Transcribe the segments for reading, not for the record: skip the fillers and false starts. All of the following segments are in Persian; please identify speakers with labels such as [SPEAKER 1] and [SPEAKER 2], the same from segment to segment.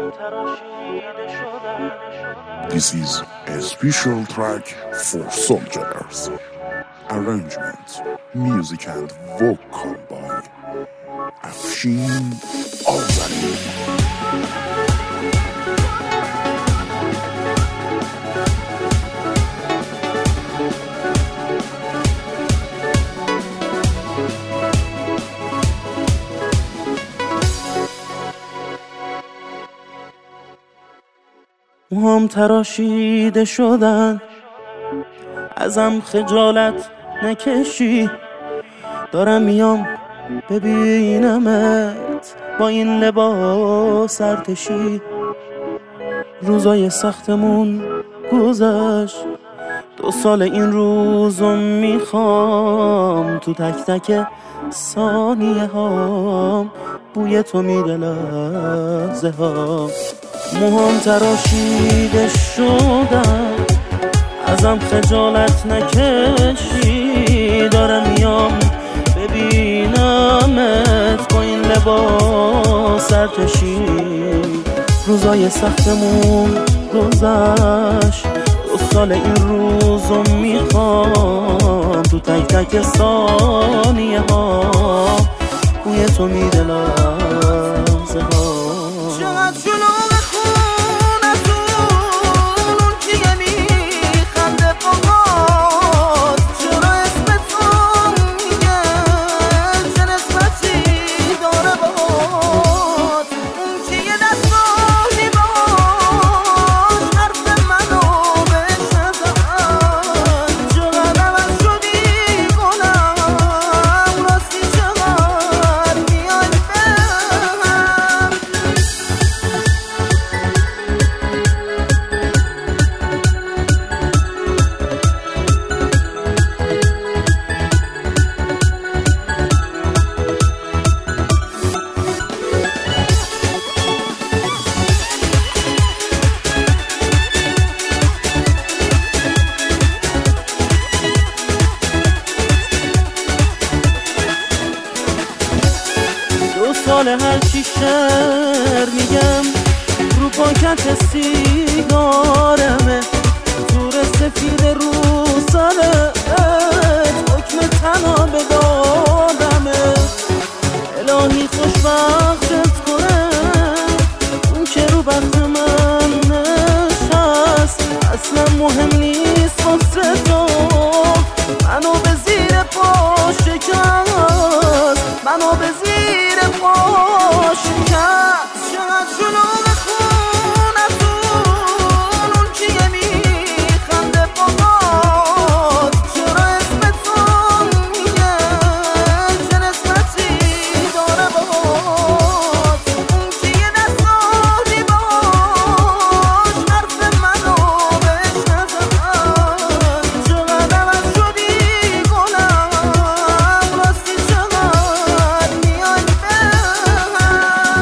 [SPEAKER 1] This is a special track for soldiers. Arrangement, music and vocal by Afshin Azali.
[SPEAKER 2] موهام تراشیده شدن، ازم خجالت نکشی. دارم میام ببینمت با این لباس ارتشی. روزای سختمون گذشت، 2 سال این روزو میخوام. تو تک تک ثانیه هام بوی تو میده لحظه ها. موهام تراشیده شدن، ازم خجالت نکشی. دارم میام ببینمت با این لباس ارتشی. روزای سختمون گذشت، 2 سال این روزو میخوام. تو تک تک ثانیه ها بوی تو میده لحظه ها. چقدر شلوغ خونتون، اون کیه میخنده باهات؟ چرا اسمت رو میگه؟ چه نسبتی داره باهات؟ اون کیه دستانی باش حرف منو بهش نزن. چقدر عوض شدی گلم، راستی چقدر میای بهم. دو سال هر چی شعر میگم رو پاکت سیگارمه. تور سفید رو سرت حکم تنها به دادمه. الهی خوشبختت کنه اون که رو بخت من نشست. اصلا مهم نیست واسه تو، منو به زیر پا شکست. منو به زیر پا شکست. چقدر شلوغ خونتون، اون کیه میخنده باهات؟ چرا اسمت رو میگه؟ چه نسبتی داره باهات؟ اون کیه دستانی باش حرف منو بهش نزن. چقدر عوض شدی گلم، راستی چقدر میای بهم.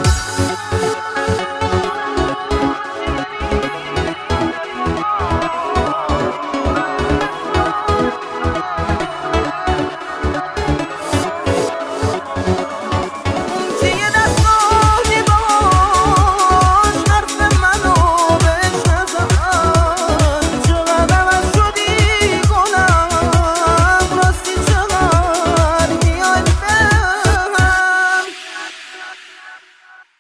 [SPEAKER 2] کیه دستانی باش حرف منو بهش نزن. چقدر عوض شدی گلم، راستی چقدر میای بهم.